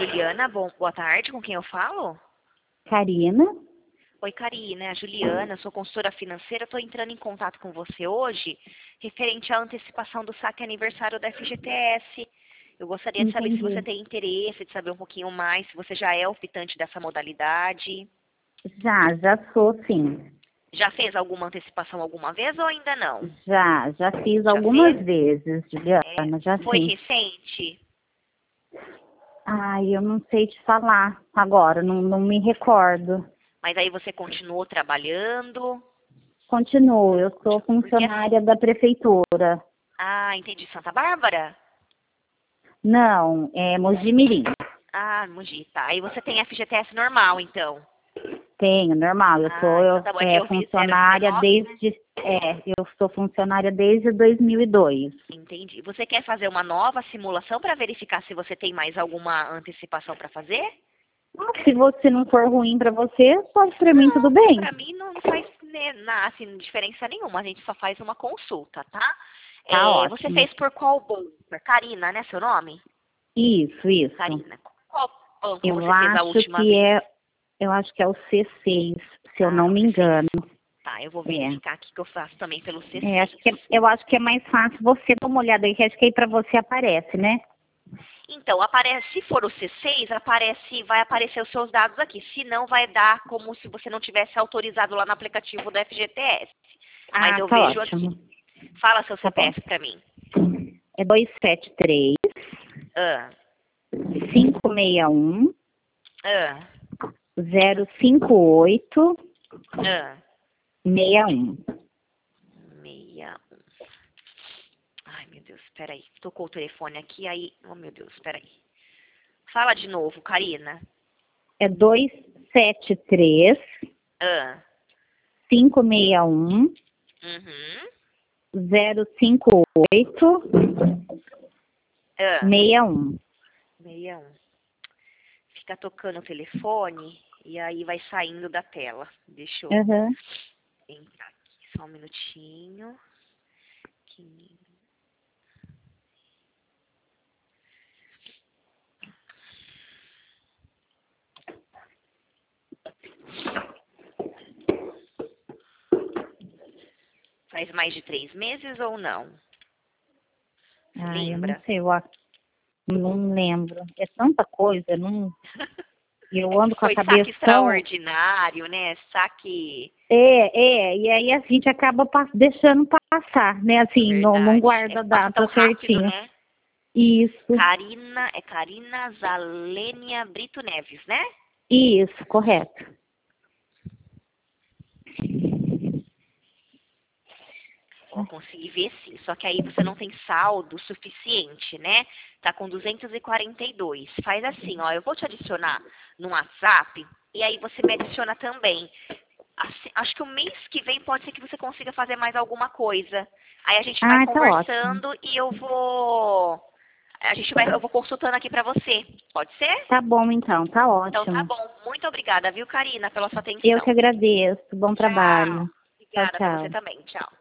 Juliana, boa tarde, com quem eu falo? Karina? Oi, Karina, é a Juliana, sou consultora financeira, estou entrando em contato com você hoje, referente à antecipação do saque aniversário da FGTS. Eu gostaria de saber se você Entendi. tem interesse, de saber um pouquinho mais, se você já é optante dessa modalidade. Já sou sim. Já fez alguma antecipação alguma vez ou ainda não? Já fiz Já algumas fez? vezes, É, Juliana, já foi sim. recente? Ai, eu não sei te falar agora, não me recordo. Mas aí você continuou trabalhando? Continuo, eu sou Porque assim, funcionária da prefeitura. entendi, Santa Bárbara? Não, é Mojimirim. Ah, Mogi, tá. Aí você tem FGTS normal, então. Tenho, normal. Então tá bom. É que eu vi Funcionária 019, né? eu sou funcionária desde 2002. Entendi. Você quer fazer uma nova simulação para verificar se você tem mais alguma antecipação para fazer? Se você não for ruim pra você, pode pra mim tudo Não, bem. para mim não faz né, assim, diferença nenhuma. A gente só faz uma consulta, tá? Tá Você ótimo. fez por qual banco? Karina, né, seu nome? Isso. Karina. Qual banco Eu você fez a acho última que vez? é, eu acho que é o C6, se eu Ah, não o me C6. engano. Tá, eu vou É. verificar aqui que eu faço também pelo É, C6. eu acho que é mais fácil você dar uma olhada aí, que acho que aí pra você aparece, né? Então, aparece, se for o C6, vai aparecer os seus dados aqui. Se não, vai dar como se você não tivesse autorizado lá no aplicativo do FGTS. Mas Ah, eu tá vejo aqui. ótimo. Fala seu Tá bom. CPF para mim. É 273 Ah, 561 ah, 058 ah. 61. 61. Ai, meu Deus, peraí. Tocou o telefone aqui, aí... Oh, meu Deus, peraí. Fala de novo, Karina. É 273 Ah, 561 uhum. 058 Ah, 61. 61. Fica tocando o telefone e aí vai saindo da tela. Deixa eu Uhum. entrar aqui, só um minutinho. Que- Faz mais de 3 meses ou não? Você Eu não lembra? sei, não lembro. É tanta coisa, não. É Eu que ando com a foi cabeça saque tão. extraordinário, né? Saque. E aí a gente acaba deixando passar, né? Assim, não Verdade. guarda a Passa tão data rápido, certinho. né? Isso, Karina Zalênia Brito Neves, né? isso, correto. Ó, consegui ver sim. Só que aí você não tem saldo suficiente, né? Tá com 242. Faz assim, ó. Eu vou te adicionar no WhatsApp e aí você me adiciona também. Acho que o mês que vem pode ser que você consiga fazer mais alguma coisa. Aí a gente vai Ah, tá ótimo. conversando e eu vou consultando aqui pra você. Pode ser? Tá bom então, tá Então tá ótimo. bom. Muito obrigada, viu, Karina, pela sua Eu que atenção. agradeço. Bom Tchau. trabalho. Tchau, Obrigada pra você tchau. também. Tchau.